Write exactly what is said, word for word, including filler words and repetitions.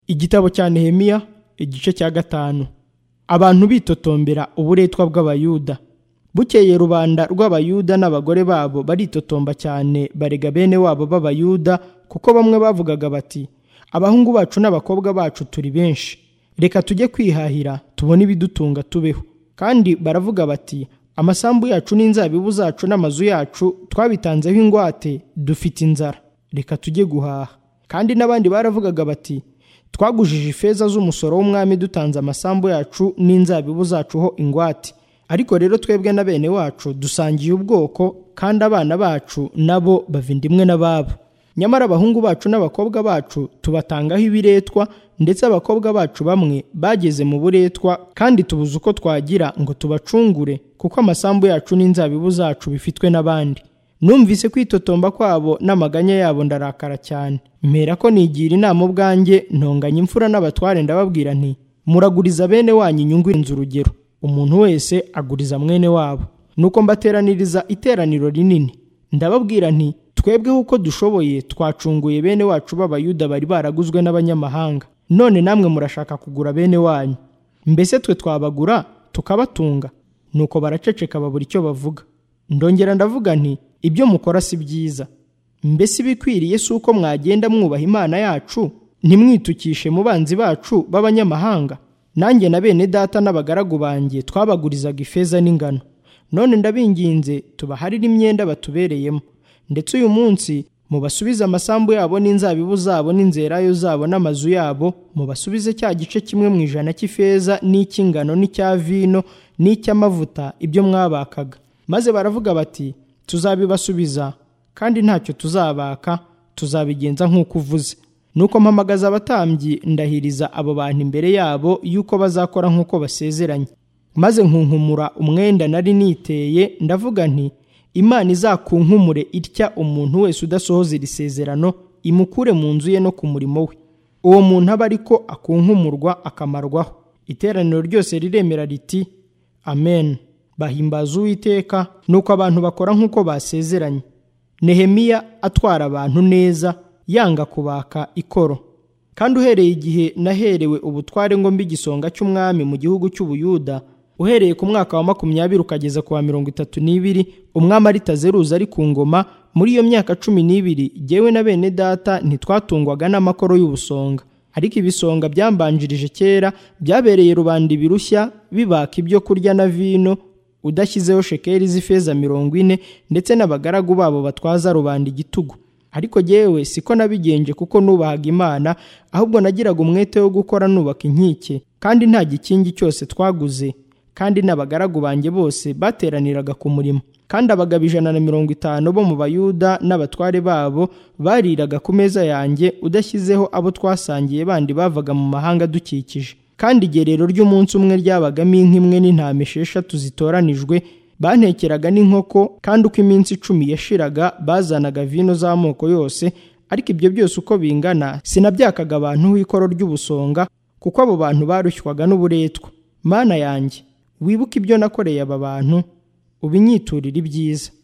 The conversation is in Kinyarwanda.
Igitabo cya Nehemiya igice cya gatanu. Abantu bitotombera uburetwa bw'Abayuda. Bukeye rubanda rw'Abayuda n'abagore babo baritotomba cyane barega bene wabo b'Abayuda, kuko bamwe bavugaga bati, abahungu bacu n'abakobwa bacu turi benshi, reka tujye kwihahira tubone ibidutunga tubeho. Kandi baravuga bati, amasambu yacu n'inzabibu zacu n'amazu yacu twabitanzeho ingwate, dufite inzara, reka tujye guhaha. Kandi n'abandi baravugaga bati, twagujije ifeza z'umusoro w'umwami dutanze amasambu yacu n'inzabibu zacu ho ingwate. Ariko rero twebwe na bene wacu dusangiye ubwoko, kandi abana bacu nabo bava indimwe n'ababo. Nyamara abahungu bacu n'abakobwa bacu tubatangaho ibiretwa, ndetse abakobwa bacu bamwe bageze mu buretwa, kandi tubuze uko twagira ngo tubacungure, kuko amasambu yacu n'inzabibu zacu bifitwe n'abandi. Numvise kwitotomba kwabo n'amaganya yabo ndarakara cyane, mpera ko nigira inama ubwanjye, ntonganya imfura n'abatware ndababwira nti, muraguriza bene wanyu inyungu irenze urugero, umuntu wese aguriza mwene wabo. Nuko mbateraniriza iteraniro rinini, ndababwira nti, twebwe uko dushoboye twacunguye bene wacu b'Abayuda bari baraguzwe n'abanyamahanga, none namwe murashaka kugura bene wanyu. Mbese twe twabagura tukabatunga? Nuko baraceceka babura icyo bavuga. Ndongera ndavuga nti, ibyo mukora si byiza. Mbese ibikwiriye si uko mwagenda mwubaha Imana yacu, ntimwitukishe mu banzi bacu b'abanyamahanga? Nanjye na bene data n'abagaragu banjye twabagurizaga ifeza n'ingano, none ndabinginze tubaharire imyenda batubereyemo. Ndetse uyu munsi mubasubize amasambu yabo n'inzabibu zabo n'inzerayo zabo n'amazu yabo, mubasubize cya gice kimwe mu ijana cy'ifeza n'icy'ingano n'icya vino n'icy'amavuta, ibyo mwabakaga. Maze baravuga bati, tuzabibasubiza, kandi ntacyo tuzabaka, tuzabigenza nk'uko uvuze. Nuko mpamagaza abatambyi ndahiriza abo bantu imbere yabo yuko bazakora nk'uko basezeranye. Maze nkunkumura umwenda nari niteye, ndavuga nti, Imana izakunkumure itya umuntu wese udasohoza iri sezerano, imukure mu nzu ye no ku murimo we. Uwo muntu aba ariko akunkumurwa akamarwaho. Iteraniro ryose riremera riti, Amen. Bahimbaza Uwiteka. Nuko abantu bakora nk'uko basezeranye. Nehemiya atwara abantu neza, yanga kubaka ikoro. Kandi uhereye igihe naherewe ubutware ngo mbe igisonga cy'umwami mu gihugu cy'Ubuyuda, uhereye ku mwaka wa makumyabiri ukageza ku wa mirongo itatu n'ibiri, umwami Aritazeruzi ari ku ngoma, muri iyo myaka cumi n'ibiri jyewe na bene data ntitwatungwaga n'amakoro y'ubusonga. Ariko ibisonga byambanjirije kera byabereye rubanda ibirushya, bibaka ibyo kurya na vino, udashyizeho shekeli z'ifeza mirongo ine, ndetse n'abagaragu babo batwaza rubanda igitugu. Ariko jyewe siko nabigenje, kuko nubahaga Imana, ahubwo nagiraga umwete wo gukora nubaka inkike, kandi nta gikingi cyose twaguze. Kandi n'abagaragu banjye bose bateraniraga ku murimo. Kandi abagabo ijana na mirongo itanu bo mu Bayuda n'abatware babo bariraga ku meza yanjye, udashyizeho abo twasangiye bandi bavaga mu mahanga dukikije. Kandi igerero ry'umunsi umwe ryabagamo inka imwe n'intama esheshatu zitoranijwe, bantekeraga n'inkoko, kandi uko iminsi icumi yashiraga bazanaga vino z'amoko yose. Ariko ibyo byose uko bingana sinabyakaga abantu w'ikoro ry'ubusonga, kuko abo bantu barushywaga n'uburetwa. Mana yanjye, wibuke ibyo nakoreye aba bantu, ubinyiturire ibyiza.